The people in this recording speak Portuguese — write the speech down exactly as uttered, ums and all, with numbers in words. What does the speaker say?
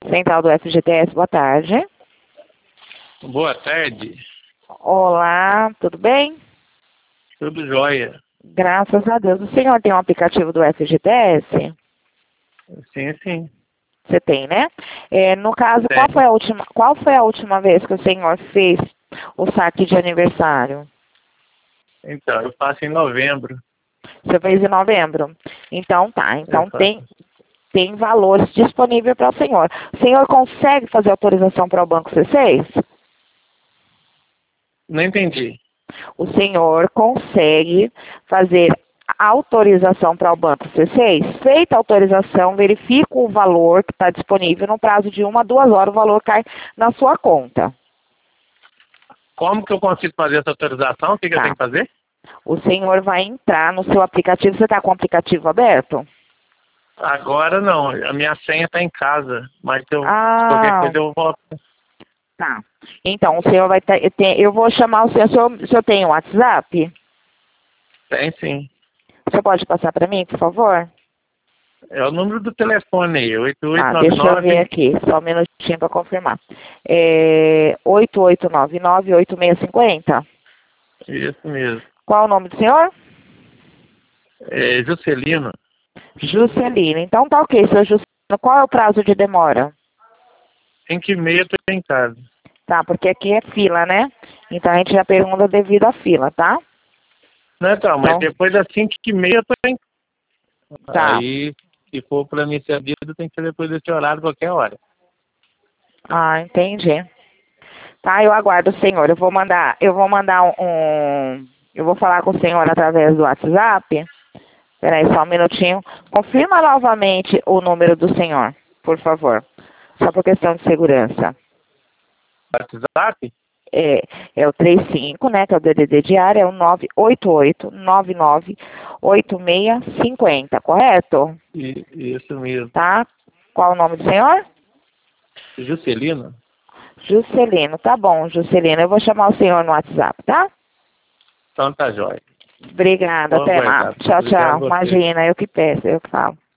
Central do F G T S, boa tarde. Boa tarde. Olá, tudo bem? Tudo jóia. Graças a Deus. O senhor tem um aplicativo do F G T S? Sim, sim. Você tem, né? É, no caso, Tem. qual foi, a última, qual foi a última vez que o senhor fez o saque de aniversário? Então, eu faço em novembro. Você fez em novembro? Então tá. Então Eu faço. tem, tem valores disponíveis para o senhor. O senhor consegue fazer autorização para o Banco C seis? Não entendi. O senhor consegue fazer autorização para o Banco C seis? Feita a autorização, verifica o valor que está disponível. No prazo de uma a duas horas, o valor cai na sua conta. Como que eu consigo fazer essa autorização? O que, que Tá. eu tenho que fazer? O senhor vai entrar no seu aplicativo. Você está com o aplicativo aberto? Agora não. A minha senha está em casa. Mas eu, Ah. qualquer coisa eu volto. Tá. Então, o senhor vai ter... Eu vou chamar o senhor... O senhor, o senhor tem o WhatsApp? Tem sim. Você pode passar para mim, por favor? É o número do telefone aí. oito oito Ah, nove deixa eu ver nove. aqui. Só um minutinho para confirmar. É oito oito nove nove, oito seis cinco zero. Isso mesmo. Qual o nome do senhor? É Juscelino. Juscelino. Então tá ok, senhor Juscelino. Qual é o prazo de demora? cinco e meia eu tô em casa. Tá, porque aqui é fila, né? Então a gente já pergunta devido à fila, tá? Não, então, mas Então- depois das cinco e meia eu tô em casa. Tá. Aí, se for para mim ser dedo, tem que ser depois desse horário, qualquer hora. Ah, entendi. Tá, eu aguardo o senhor. Eu vou mandar, eu vou mandar um, um- eu vou falar com o senhor através do WhatsApp. Peraí, só um minutinho. Confirma novamente o número do senhor, por favor. Só por questão de segurança. WhatsApp? É, é o trinta e cinco, né, que é o D D D de área, é o nove oito oito nove nove oito seis cinco zero, correto? I- Isso mesmo. Tá? Qual o nome do senhor? Juscelino? Juscelino, tá bom, Juscelino. Eu vou chamar o senhor no WhatsApp, tá? Então tá jóia. Obrigada, Vou até aguardar. mais. Tchau, Obrigado tchau. a você. Imagina, eu que peço, eu que falo.